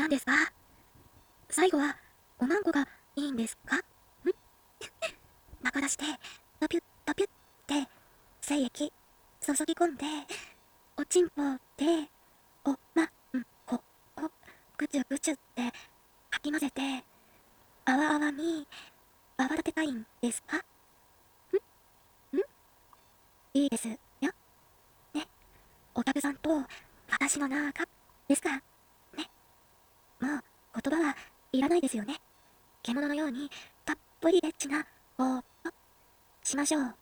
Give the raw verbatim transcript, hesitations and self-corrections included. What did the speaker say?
なんですか？最後は、おまんこがいいんですか？んバカ出して、ドピュッドピュッって、精液、注ぎ込んで、おちんぽで、おまんこをぐちゅぐちゅってかき混ぜて、あわあわに泡立てたいんですか？んんいいですよ。ね。お客さんと私の仲ですから。ね。もう言葉はいらないですよね。獣のようにたっぷりエッチなおをしましょう。